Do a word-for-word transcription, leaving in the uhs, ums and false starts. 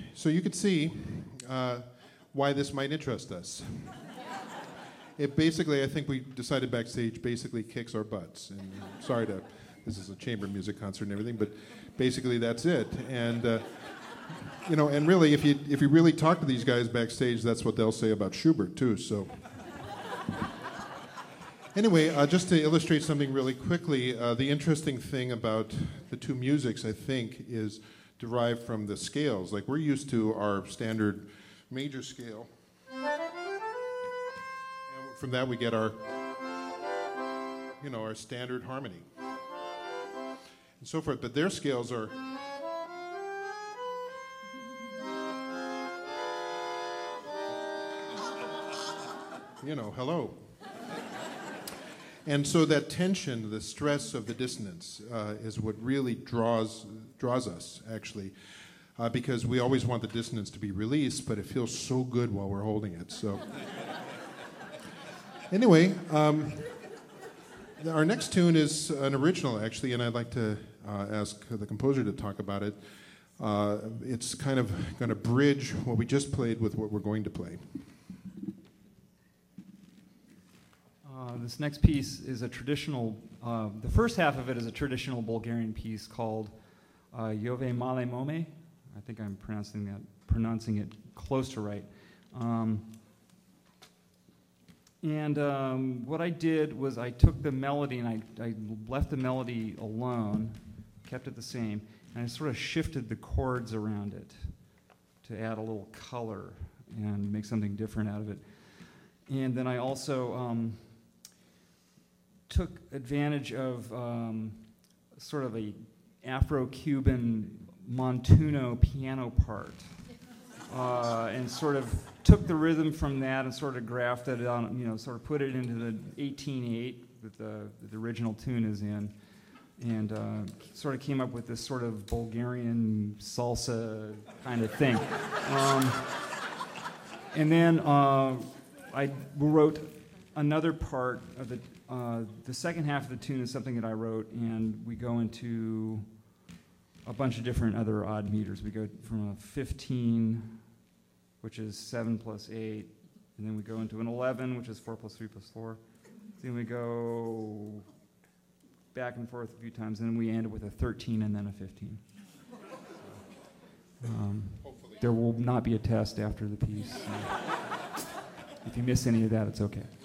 so you could see uh, why this might interest us. It basically, I think we decided backstage, basically kicks our butts. And uh, sorry to, this is a chamber music concert and everything, but basically that's it. And uh, you know, and really, if you if you really talk to these guys backstage, that's what they'll say about Schubert too. So. Anyway, uh, just to illustrate something really quickly, uh, the interesting thing about the two musics, I think, is derived from the scales. Like, we're used to our standard major scale. And from that, we get our, you know, our standard harmony. And so forth. But their scales are... You know, hello. And so that tension, the stress of the dissonance, uh, is what really draws draws us, actually, uh, because we always want the dissonance to be released, but it feels so good while we're holding it. So, anyway, um, our next tune is an original, actually, and I'd like to uh, ask the composer to talk about it. Uh, it's kind of going to bridge what we just played with what we're going to play. Uh, this next piece is a traditional, uh, the first half of it is a traditional Bulgarian piece called uh, Jove Male Mome. I think I'm pronouncing that, pronouncing it close to right. Um, and um, what I did was I took the melody and I, I left the melody alone, kept it the same, and I sort of shifted the chords around it to add a little color and make something different out of it. And then I also um, took advantage of um, sort of a Afro-Cuban Montuno piano part uh, and sort of took the rhythm from that and sort of grafted it on, you know, sort of put it into the eighteen eight that the, that the original tune is in, and uh, sort of came up with this sort of Bulgarian salsa kind of thing. Um, and then uh, I wrote another part of the Uh, the second half of the tune is something that I wrote, and we go into a bunch of different other odd meters. We go from a fifteen, which is seven plus eight, and then we go into an eleven, which is four plus three plus four. Then we go back and forth a few times, and then we end it with a thirteen and then a fifteen. Um, there will not be a test after the piece. So if you miss any of that, it's okay.